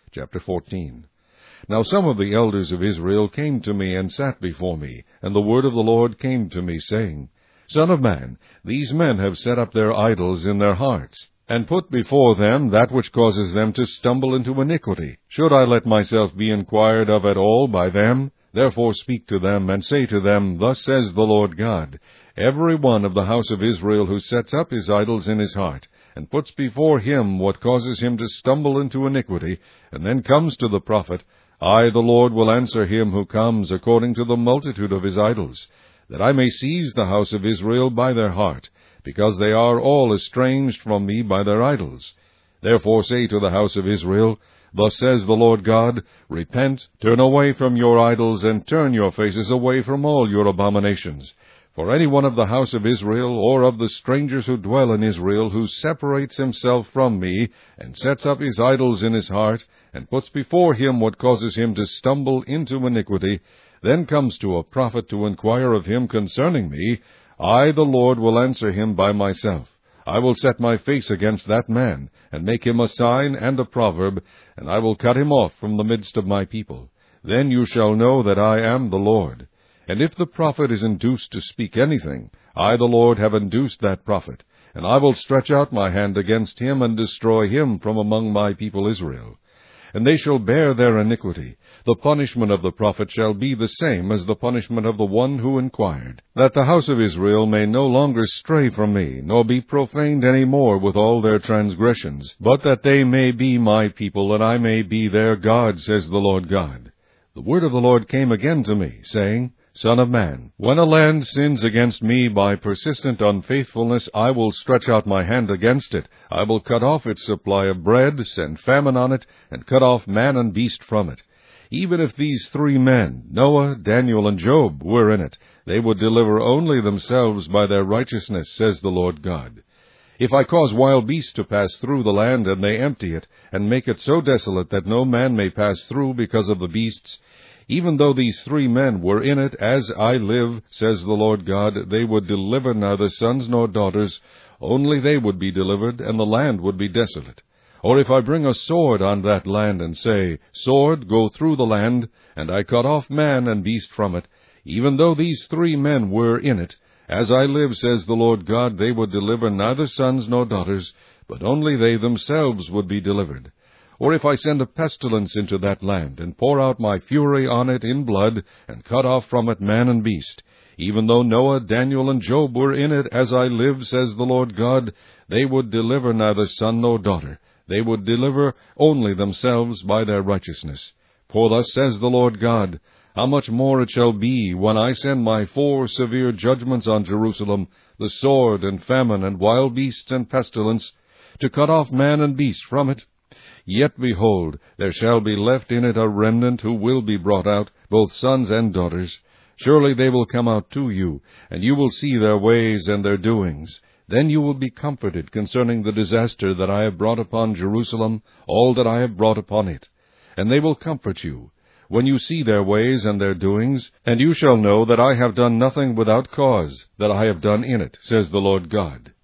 Chapter 14. Now some of the elders of Israel came to me and sat before me, and the word of the Lord came to me, saying, Son of man, these men have set up their idols in their hearts, and put before them that which causes them to stumble into iniquity. Should I let myself be inquired of at all by them? Therefore speak to them, and say to them, Thus says the Lord God, Every one of the house of Israel who sets up his idols in his heart, and puts before him what causes him to stumble into iniquity, and then comes to the prophet, I, the Lord, will answer him who comes according to the multitude of his idols, that I may seize the house of Israel by their heart, because they are all estranged from me by their idols. Therefore say to the house of Israel, Thus says the Lord God, Repent, turn away from your idols, and turn your faces away from all your abominations. For any one of the house of Israel, or of the strangers who dwell in Israel, who separates himself from me, and sets up his idols in his heart, and puts before him what causes him to stumble into iniquity, then comes to a prophet to inquire of him concerning me, I, the Lord, will answer him by myself. I will set my face against that man, and make him a sign and a proverb, and I will cut him off from the midst of my people. Then you shall know that I am the Lord. And if the prophet is induced to speak anything, I, the Lord, have induced that prophet, and I will stretch out my hand against him, and destroy him from among my people Israel. And they shall bear their iniquity. The punishment of the prophet shall be the same as the punishment of the one who inquired, that the house of Israel may no longer stray from me, nor be profaned any more with all their transgressions, but that they may be my people, and I may be their God, says the Lord God. The word of the Lord came again to me, saying, Son of man, when a land sins against me by persistent unfaithfulness, I will stretch out my hand against it. I will cut off its supply of bread, send famine on it, and cut off man and beast from it. Even if these three men, Noah, Daniel, and Job, were in it, they would deliver only themselves by their righteousness, says the Lord God. If I cause wild beasts to pass through the land, and they empty it, and make it so desolate that no man may pass through because of the beasts, even though these three men were in it, as I live, says the Lord God, they would deliver neither sons nor daughters, only they would be delivered, and the land would be desolate. Or if I bring a sword on that land, and say, Sword, go through the land, and I cut off man and beast from it, even though these three men were in it, as I live, says the Lord God, they would deliver neither sons nor daughters, but only they themselves would be delivered. Or if I send a pestilence into that land, and pour out my fury on it in blood, and cut off from it man and beast, even though Noah, Daniel, and Job were in it, as I live, says the Lord God, they would deliver neither son nor daughter. They would deliver only themselves by their righteousness. For thus says the Lord God, How much more it shall be when I send my 4 severe judgments on Jerusalem, the sword, and famine, and wild beasts, and pestilence, to cut off man and beast from it? Yet behold, there shall be left in it a remnant who will be brought out, both sons and daughters. Surely they will come out to you, and you will see their ways and their doings. Then you will be comforted concerning the disaster that I have brought upon Jerusalem, all that I have brought upon it. And they will comfort you, when you see their ways and their doings, and you shall know that I have done nothing without cause, that I have done in it, says the Lord God.